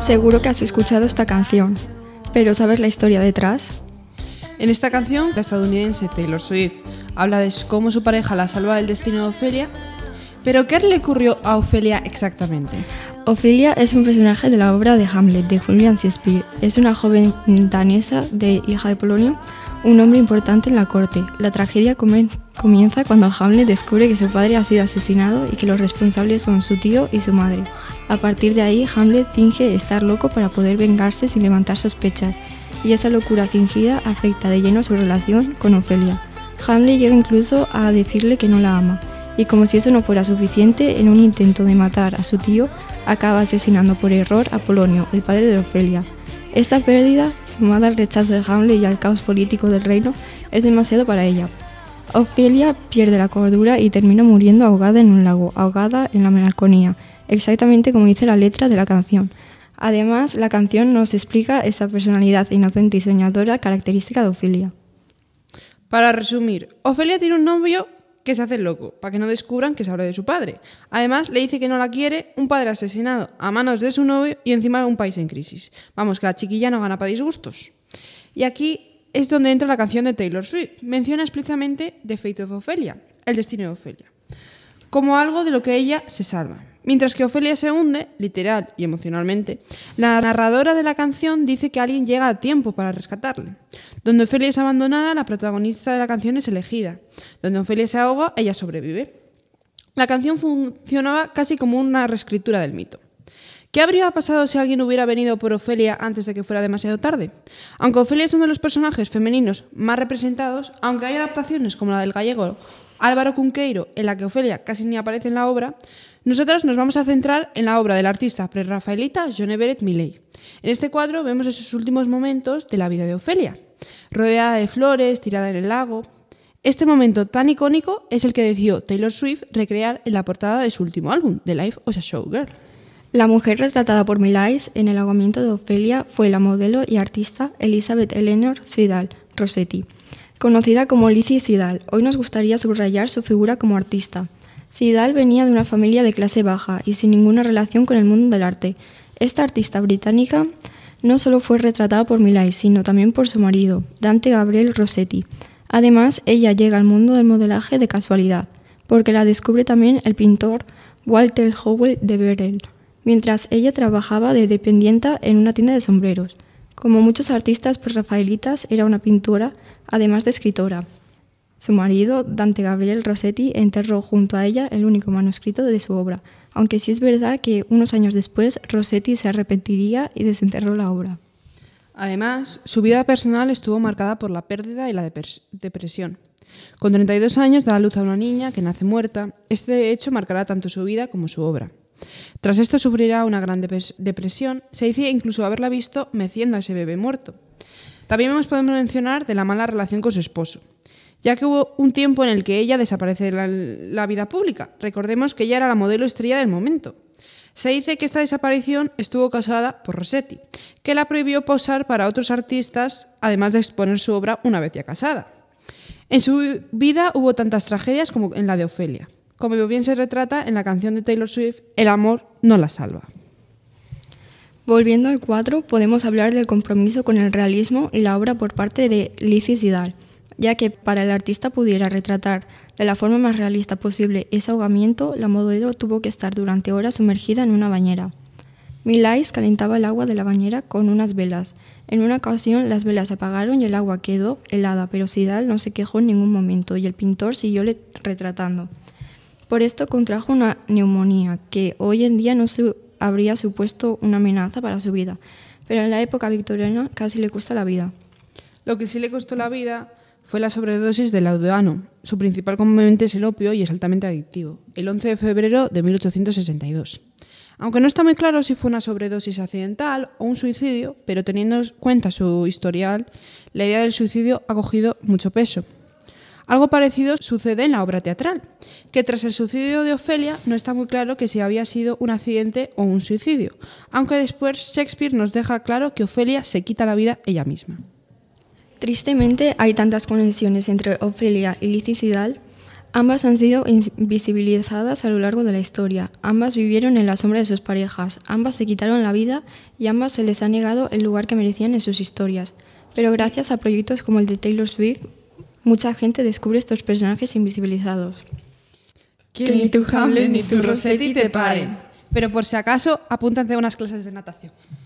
Seguro que has escuchado esta canción, pero ¿sabes la historia detrás? En esta canción, la estadounidense Taylor Swift habla de cómo su pareja la salva del destino de Ofelia. ¿Pero qué le ocurrió a Ofelia exactamente? Ofelia es un personaje de la obra de Hamlet de William Shakespeare. Es una joven danesa hija de Polonio, un hombre importante en la corte. La tragedia comienza cuando Hamlet descubre que su padre ha sido asesinado y que los responsables son su tío y su madre. A partir de ahí, Hamlet finge estar loco para poder vengarse sin levantar sospechas, y esa locura fingida afecta de lleno su relación con Ofelia. Hamlet llega incluso a decirle que no la ama, y como si eso no fuera suficiente, en un intento de matar a su tío, acaba asesinando por error a Polonio, el padre de Ofelia. Esta pérdida, sumada al rechazo de Hamlet y al caos político del reino, es demasiado para ella. Ofelia pierde la cordura y termina muriendo ahogada en un lago, ahogada en la melancolía, exactamente como dice la letra de la canción. Además, la canción nos explica esa personalidad inocente y soñadora característica de Ofelia. Para resumir, Ofelia tiene un novio que se hace el loco, para que no descubran que se habla de su padre. Además, le dice que no la quiere, un padre asesinado a manos de su novio y encima un país en crisis. Vamos, que la chiquilla no gana para disgustos. Y aquí es donde entra la canción de Taylor Swift. Menciona explícitamente The Fate of Ophelia, el destino de Ofelia, como algo de lo que ella se salva. Mientras que Ofelia se hunde, literal y emocionalmente, la narradora de la canción dice que alguien llega a tiempo para rescatarle. Donde Ofelia es abandonada, la protagonista de la canción es elegida. Donde Ofelia se ahoga, ella sobrevive. La canción funcionaba casi como una reescritura del mito. ¿Qué habría pasado si alguien hubiera venido por Ofelia antes de que fuera demasiado tarde? Aunque Ofelia es uno de los personajes femeninos más representados, aunque hay adaptaciones como la del gallego Álvaro Cunqueiro, en la que Ofelia casi ni aparece en la obra, nosotros nos vamos a centrar en la obra del artista prerrafaelita John Everett Millais. En este cuadro vemos esos últimos momentos de la vida de Ofelia, rodeada de flores, tirada en el lago. Este momento tan icónico es el que decidió Taylor Swift recrear en la portada de su último álbum, The Life of a Showgirl. La mujer retratada por Millais en el ahogamiento de Ofelia fue la modelo y artista Elizabeth Eleanor Siddall Rossetti, conocida como Lizzie Siddall. Hoy nos gustaría subrayar su figura como artista. Siddall venía de una familia de clase baja y sin ninguna relación con el mundo del arte. Esta artista británica no solo fue retratada por Millais, sino también por su marido, Dante Gabriel Rossetti. Además, ella llega al mundo del modelaje de casualidad, porque la descubre también el pintor Walter Howell de Verel, mientras ella trabajaba de dependienta en una tienda de sombreros. Como muchos artistas prerrafaelitas, era una pintora, además de escritora. Su marido, Dante Gabriel Rossetti, enterró junto a ella el único manuscrito de su obra, aunque sí es verdad que unos años después Rossetti se arrepentiría y desenterró la obra. Además, su vida personal estuvo marcada por la pérdida y la depresión. Con 32 años da a luz a una niña que nace muerta. Este hecho marcará tanto su vida como su obra. Tras esto sufrirá una gran depresión. Se dice incluso haberla visto meciendo a ese bebé muerto. También podemos mencionar de la mala relación con su esposo, ya que hubo un tiempo en el que ella desaparece de la vida pública. Recordemos que ella era la modelo estrella del momento. Se dice que esta desaparición estuvo causada por Rossetti, que la prohibió posar para otros artistas, además de exponer su obra una vez ya casada. En su vida hubo tantas tragedias como en la de Ofelia. Como bien se retrata en la canción de Taylor Swift, el amor no la salva. Volviendo al cuadro, podemos hablar del compromiso con el realismo y la obra por parte de Lizzie Siddall, ya que para el artista pudiera retratar de la forma más realista posible ese ahogamiento, la modelo tuvo que estar durante horas sumergida en una bañera. Millais calentaba el agua de la bañera con unas velas. En una ocasión las velas se apagaron y el agua quedó helada, pero Siddall no se quejó en ningún momento y el pintor siguió retratando. Por esto contrajo una neumonía que hoy en día no habría supuesto una amenaza para su vida, pero en la época victoriana casi le cuesta la vida. Lo que sí le costó la vida fue la sobredosis de laudanum. Su principal componente es el opio y es altamente adictivo, el 11 de febrero de 1862. Aunque no está muy claro si fue una sobredosis accidental o un suicidio, pero teniendo en cuenta su historial, la idea del suicidio ha cogido mucho peso. Algo parecido sucede en la obra teatral, que tras el suicidio de Ofelia no está muy claro que si había sido un accidente o un suicidio, aunque después Shakespeare nos deja claro que Ofelia se quita la vida ella misma. Tristemente hay tantas conexiones entre Ofelia y Lizzie Siddall. Ambas han sido invisibilizadas a lo largo de la historia, ambas vivieron en la sombra de sus parejas, ambas se quitaron la vida y ambas se les ha negado el lugar que merecían en sus historias. Pero gracias a proyectos como el de Taylor Swift, mucha gente descubre estos personajes invisibilizados. Que ni tu Hamlet ni tu Rossetti te paren. Pero por si acaso, apúntate a unas clases de natación.